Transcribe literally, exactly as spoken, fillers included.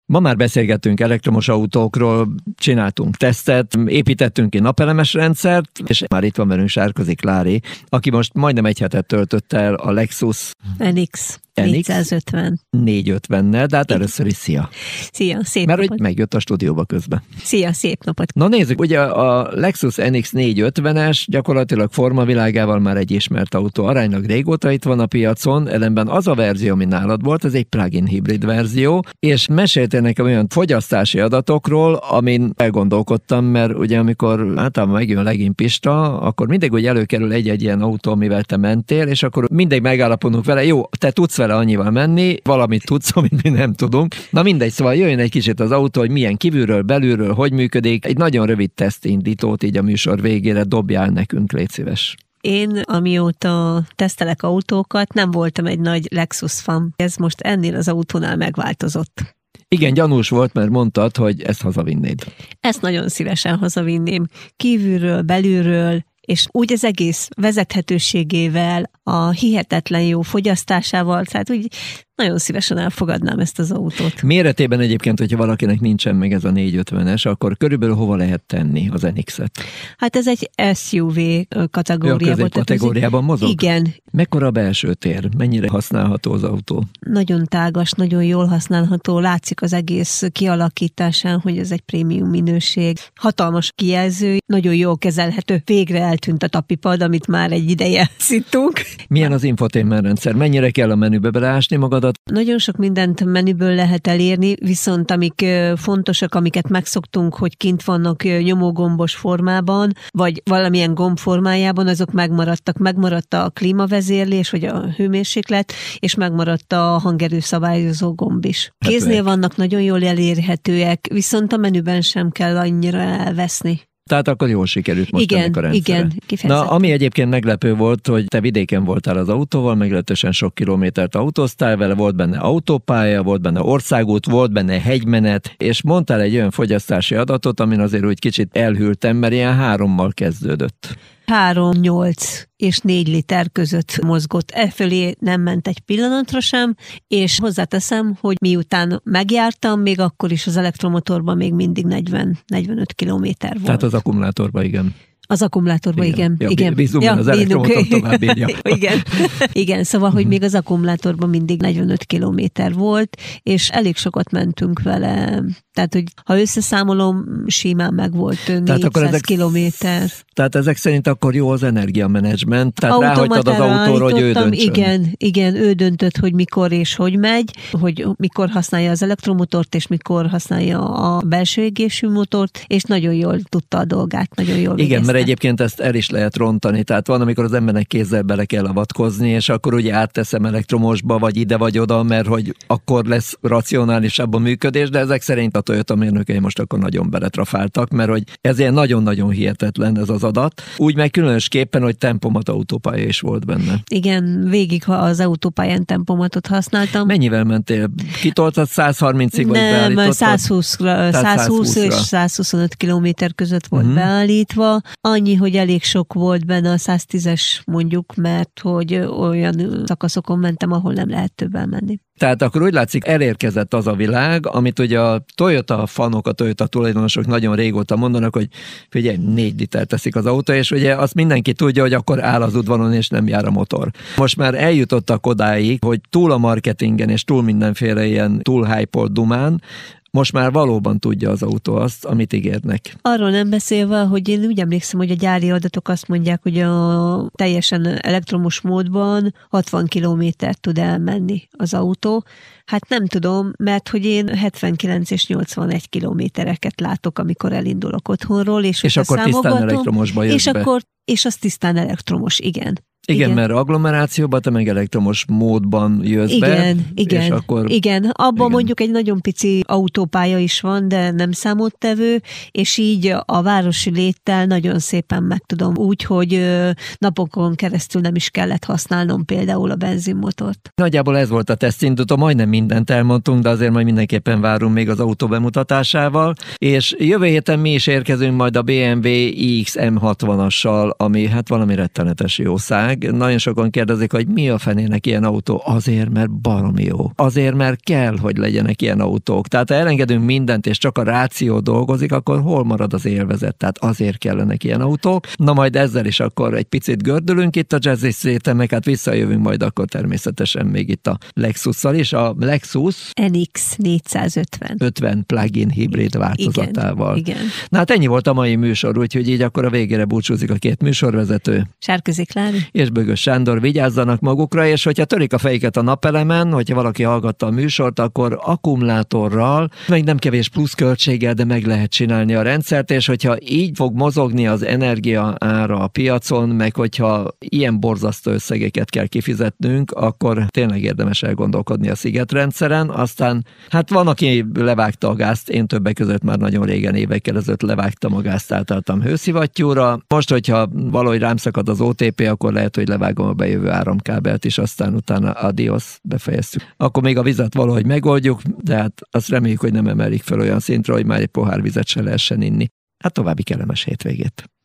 Ma már beszélgettünk elektromos autókról, csináltunk tesztet, építettünk egy napelemes rendszert, és már itt van velünk Sárközi Klári, aki most majdnem egy hetet töltött el a Lexus en iksz négyszázötven. négyszázötvennel, de hát először is szia. Szia, szép Mert napot. hogy megjött a stúdióba közben. Szia, szép napot. Na nézzük, ugye a Lexus en iksz négyszázötvenes gyakorlatilag formavilágával már egy ismert autó. Aránylag régóta itt van a piacon, ellenben az a verzió, ami nálad volt, ez egy plug-in hibrid verzió, és meséltél nekem olyan fogyasztási adatokról, amin elgondolkodtam, mert ugye amikor általában megjön legint Pista, akkor mindig úgy előkerül egy-egy ilyen autó, amivel te mentél, és akkor mindig megállapodunk vele, jó, te tudsz vele annyival menni, valamit tudsz, amit mi nem tudunk. Na mindegy, szóval jöjjön egy kicsit az autó, hogy milyen kívülről, belülről, hogy működik. Egy nagyon rövid tesztindítót így a műsor végére dobjál nekünk, légy szíves. Én, amióta tesztelek autókat, nem voltam egy nagy Lexus fan. Ez most ennél az autónál megváltozott. Igen, gyanús volt, mert mondtad, hogy ezt hazavinnéd. Ezt nagyon szívesen hazavinném. Kívülről, belülről, és úgy az egész vezethetőségével, a hihetetlen jó fogyasztásával, tehát úgy nagyon szívesen elfogadnám ezt az autót. Méretében egyébként, hogyha valakinek nincsen meg ez a négyszázötvenes, akkor körülbelül hova lehet tenni az en iksz-et? Hát ez egy es u vé kategóriában. Ja, kategóriában mozog? Igen. Mekkora a belső tér? Mennyire használható az autó? Nagyon tágas, nagyon jól használható. Látszik az egész kialakításán, hogy ez egy prémium minőség. Hatalmas kijelző, nagyon jól kezelhető. Végre eltűnt a tapipad, amit már egy ideje szittunk. Milyen az infotainment rendszer? Mennyire kell a menübe beleásni magadat? Nagyon sok mindent menüből lehet elérni, viszont amik fontosak, amiket megszoktunk, hogy kint vannak nyomógombos formában, vagy valamilyen gomb formájában, azok megmaradtak. Megmaradt a klímavezérlés, vagy a hőmérséklet, és megmaradt a hangerőszabályozó gomb is. Kéznél vannak nagyon jól elérhetőek, viszont a menüben sem kell annyira elveszni. Tehát akkor jól sikerült most igen, ennek a rendszere. Igen, kifejezetten. Na, ami egyébként meglepő volt, hogy te vidéken voltál az autóval, meglehetősen sok kilométert autóztál vele, volt benne autópálya, volt benne országút, volt benne hegymenet, és mondtál egy olyan fogyasztási adatot, amin azért úgy kicsit elhűltem, mert ilyen hárommal kezdődött. három, nyolc és négy liter között mozgott. E fölé nem ment egy pillanatra sem, és hozzáteszem, hogy miután megjártam, még akkor is az elektromotorban még mindig negyven-negyvenöt kilométer volt. Tehát az akkumulátorban, igen. Az akkumulátorban, igen. Ja, igen. Bízunk, ja, az elektromotor tovább bírja. igen. igen, szóval, hogy még az akkumulátorban mindig negyvenöt kilométer volt, és elég sokat mentünk vele. Tehát, hogy ha összeszámolom, simán meg volt négyszáz kilométer. Tehát ezek szerint akkor jó az energiamenedzsment, tehát ráhagytad az autóra, hogy ő döntsön. Igen, igen, ő döntött, hogy mikor és hogy megy, hogy mikor használja az elektromotort, és mikor használja a belső égésű motort, és nagyon jól tudta a dolgát, nagyon jól Igen, végezte. Mert egyébként ezt el is lehet rontani, tehát van, amikor az embernek kézzel bele kell avatkozni, és akkor ugye átteszem elektromosba, vagy ide vagy oda, mert hogy akkor lesz racionálisabb a működés, de ezek szerint a Toyota mérnökei most akkor nagyon beletrafáltak, mert hogy ez ilyen nagyon-nagyon hihetetlen ez az adat. Úgy meg különösképpen, hogy tempomat autópálya is volt benne. Igen, végig az autópályán tempomatot használtam. Mennyivel mentél? Kitoltad száz harmincig, vagy Nem, beállítottad? százhúszra, százhúsz és százhuszonöt kilométer között volt uh-huh. beállítva. Annyi, hogy elég sok volt benne a száztízes mondjuk, mert hogy olyan szakaszokon mentem, ahol nem lehet többel menni. Tehát akkor úgy látszik, elérkezett az a világ, amit ugye a Toyota fanok, a Toyota tulajdonosok nagyon régóta mondanak, hogy figyelj, négy liter teszik az autó, és ugye azt mindenki tudja, hogy akkor áll az udvaron, és nem jár a motor. Most már eljutottak odáig, hogy túl a marketingen, és túl mindenféle ilyen túl hype-olt dumán, most már valóban tudja az autó azt, amit ígérnek. Arról nem beszélve, hogy én úgy emlékszem, hogy a gyári adatok azt mondják, hogy a teljesen elektromos módban hatvan kilométert tud elmenni az autó. Hát nem tudom, mert hogy én hetvenkilenc és nyolcvanegy kilométereket látok, amikor elindulok otthonról, és, és akkor tisztán elektromosba jössz és be. akkor És az tisztán elektromos, igen. Igen, igen, mert agglomerációban te meg elektromos módban jössz igen, be. Igen, és akkor... igen. Abban igen. mondjuk egy nagyon pici autópálya is van, de nem számottevő, és így a városi léttel nagyon szépen meg tudom úgy, hogy napokon keresztül nem is kellett használnom például a benzinmotort. Nagyjából ez volt a tesztindító, majdnem mindent elmondtunk, de azért majd mindenképpen várunk még az autó bemutatásával, és jövő héten mi is érkezünk majd a bé em vé i iksz em hatvanassal, ami hát valami rettenetes jószág. meg. Nagyon sokan kérdezik, hogy mi a fenének ilyen autó? Azért, mert baromi jó. Azért, mert kell, hogy legyenek ilyen autók. Tehát ha elengedünk mindent, és csak a ráció dolgozik, akkor hol marad az élvezet? Tehát azért kellenek ilyen autók. Na majd ezzel is akkor egy picit gördülünk itt a Jazzy Streeten, meg hát visszajövünk majd akkor természetesen még itt a Lexusszal is. A Lexus en iksz négyszázötven ötven plug-in hibrid változatával. Igen, igen. Na hát ennyi volt a mai műsor, úgyhogy így akkor a végére búcsúzik a két műsorvezető. Sárközi Klári. És Bögös Sándor, vigyázzanak magukra, és hogyha törik a fejüket a napelemen, hogyha valaki hallgatta a műsort, akkor akkumulátorral, meg nem kevés pluszköltséggel, de meg lehet csinálni a rendszert, és hogyha így fog mozogni az energia ára a piacon, meg hogyha ilyen borzasztó összegeket kell kifizetnünk, akkor tényleg érdemes elgondolkodni a szigetrendszeren. Aztán hát van, aki levágta a gázt, én többek között már nagyon régen, évekkel ezelőtt levágtam a gázt, átálltam hőszivattyúra. Most, hogyha valahogy rám szakad az o té pé, akkor lehet, hogy levágom a bejövő áramkábelt is, aztán utána adios, befejeztük. Akkor még a vizet valahogy megoldjuk, de hát azt reméljük, hogy nem emelik fel olyan szintre, hogy már egy pohár vizet se lehessen inni. Hát további kellemes hétvégét.